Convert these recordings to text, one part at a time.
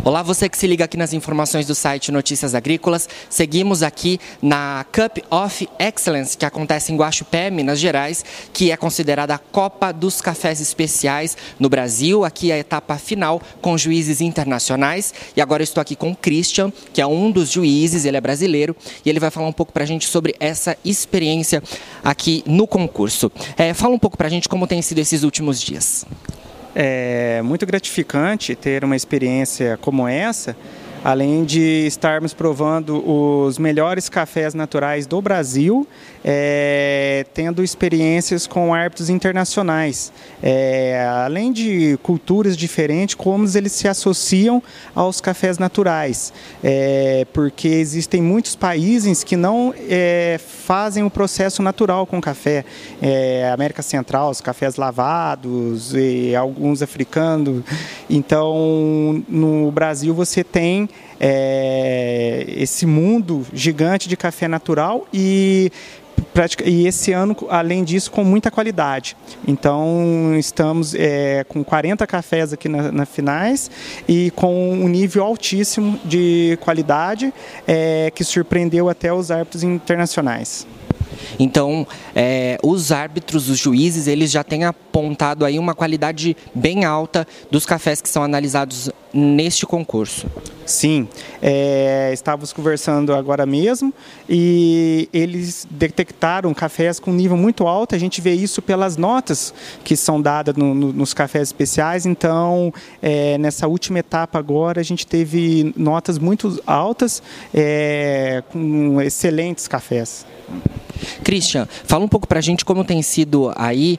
Olá, você que se liga aqui nas informações do site Notícias Agrícolas. Seguimos aqui na Cup of Excellence, que acontece em Guaxupé, Minas Gerais, que é considerada a Copa dos Cafés Especiais no Brasil. Aqui é a etapa final com juízes internacionais. E agora eu estou aqui com o Christian, que é um dos juízes, ele é brasileiro, e ele vai falar um pouco para a gente sobre essa experiência aqui no concurso. Fala um pouco para a gente como tem sido esses últimos dias. É muito gratificante ter uma experiência como essa, além de estarmos provando os melhores cafés naturais do Brasil, tendo experiências com árbitros internacionais, além de culturas diferentes, como eles se associam aos cafés naturais, porque existem muitos países que não fazem o processo natural com café. América Central, os cafés lavados, e alguns africanos. Então, no Brasil você tem esse mundo gigante de café natural e esse ano, além disso, com muita qualidade. Então, estamos com 40 cafés aqui nas finais e com um nível altíssimo de qualidade que surpreendeu até os árbitros internacionais. Então, os árbitros, os juízes, eles já têm apontado aí uma qualidade bem alta dos cafés que são analisados neste concurso. Sim, estávamos conversando agora mesmo e eles detectaram cafés com nível muito alto. A gente vê isso pelas notas que são dadas nos cafés especiais. Então, nessa última etapa agora, a gente teve notas muito altas com excelentes cafés. Christian, fala um pouco para a gente como tem sido aí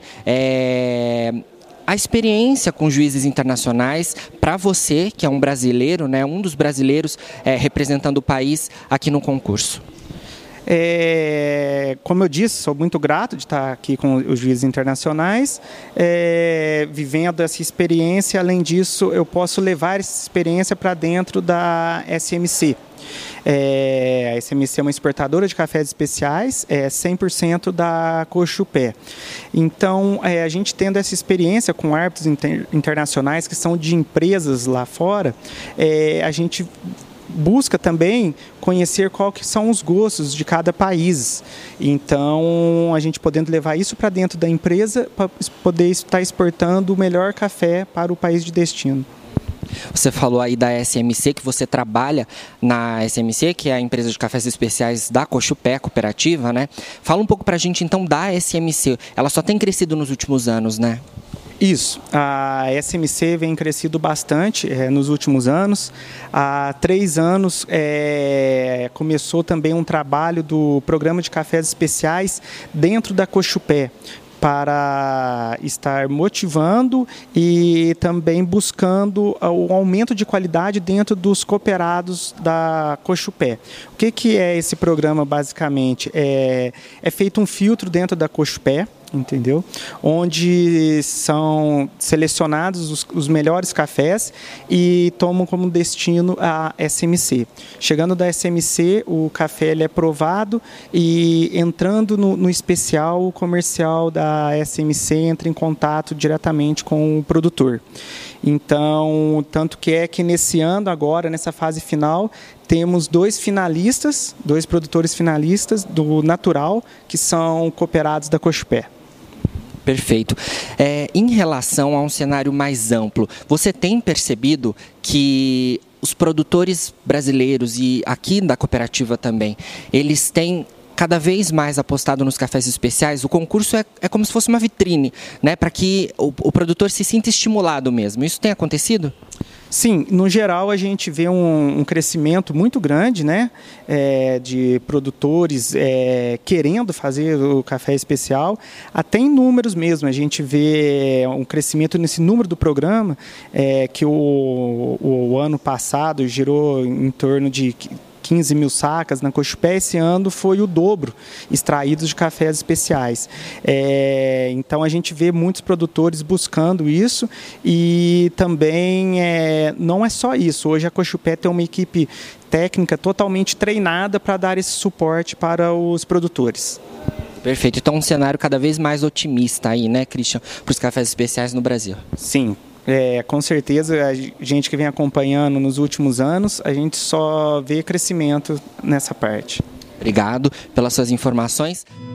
a experiência com juízes internacionais para você, que é um brasileiro, né, um dos brasileiros representando o país aqui no concurso. Como eu disse, sou muito grato de estar aqui com os juízes internacionais, vivendo essa experiência. Além disso, eu posso levar essa experiência para dentro da SMC. A SMC é uma exportadora de cafés especiais, 100% da Guaxupé. Então, a gente tendo essa experiência com árbitros internacionais que são de empresas lá fora, a gente busca também conhecer quais que são os gostos de cada país. Então, a gente podendo levar isso para dentro da empresa para poder estar exportando o melhor café para o país de destino. Você falou aí da SMC, que você trabalha na SMC, que é a empresa de cafés especiais da Guaxupé, cooperativa, né? Fala um pouco para a gente, então, da SMC. Ela só tem crescido nos últimos anos, né? Isso, a SMC vem crescido bastante nos últimos anos. Há 3 anos começou também um trabalho do programa de cafés especiais dentro da Guaxupé, para estar motivando e também buscando o aumento de qualidade dentro dos cooperados da Guaxupé. O que é esse programa, basicamente? É feito um filtro dentro da Guaxupé, entendeu? Onde são selecionados os melhores cafés e tomam como destino a SMC. Chegando da SMC, o café ele é provado e entrando no especial, o comercial da SMC entra em contato diretamente com o produtor. Então, tanto que nesse ano agora, nessa fase final, temos 2 finalistas, 2 produtores finalistas do natural, que são cooperados da Guaxupé. Perfeito. Em relação a um cenário mais amplo, você tem percebido que os produtores brasileiros e aqui da cooperativa também, eles têm cada vez mais apostado nos cafés especiais? O concurso é como se fosse uma vitrine, né, para que o produtor se sinta estimulado mesmo. Isso tem acontecido? Sim, no geral a gente vê um crescimento muito grande, né, de produtores querendo fazer o café especial, até em números mesmo. A gente vê um crescimento nesse número do programa, que o ano passado girou em torno de 15 mil sacas na Guaxupé. Esse ano foi o dobro extraídos de cafés especiais. Então a gente vê muitos produtores buscando isso e também não é só isso. Hoje a Guaxupé tem uma equipe técnica totalmente treinada para dar esse suporte para os produtores. Perfeito. Então um cenário cada vez mais otimista aí, né, Christian, para os cafés especiais no Brasil. Sim. Com certeza, a gente que vem acompanhando nos últimos anos, a gente só vê crescimento nessa parte. Obrigado pelas suas informações.